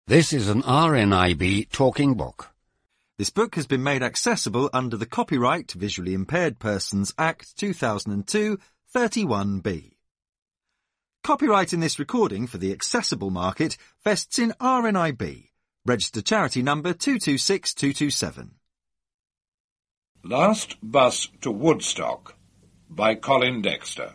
This is an RNIB talking book. This book has been made accessible under the Copyright Visually Impaired Persons Act 2002, 31B. Copyright in this recording for the accessible market vests in RNIB, registered charity number 226227. Last Bus to Woodstock by Colin Dexter.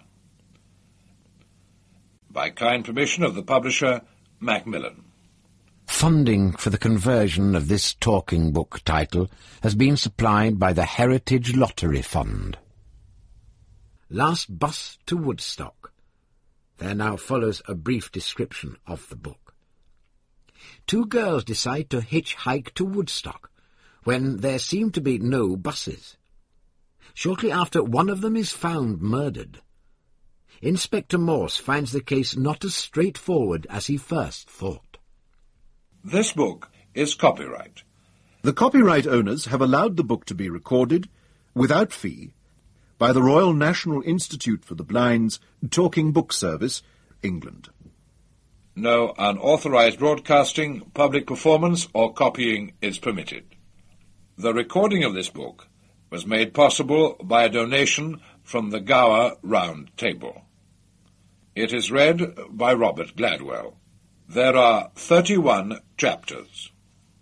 By kind permission of the publisher, Macmillan. Funding for the conversion of this talking book title has been supplied by the Heritage Lottery Fund. Last Bus to Woodstock. There now follows a brief description of the book. Two girls decide to hitchhike to Woodstock when there seem to be no buses. Shortly after, one of them is found murdered. Inspector Morse finds the case not as straightforward as he first thought. This book is copyright. The copyright owners have allowed the book to be recorded, without fee, by the Royal National Institute for the Blind's Talking Book Service, England. No unauthorized broadcasting, public performance or copying is permitted. The recording of this book was made possible by a donation from the Gower Round Table. It is read by Robert Gladwell. There are 31 chapters.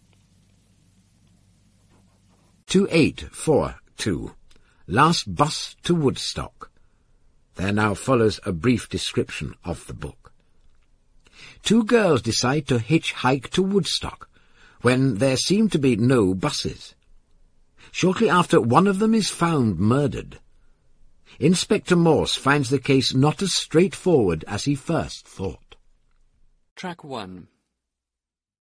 2842. Last Bus to Woodstock. There now follows a brief description of the book. Two girls decide to hitchhike to Woodstock when there seem to be no buses. Shortly after, one of them is found murdered. Inspector Morse finds the case not as straightforward as he first thought. Track 1.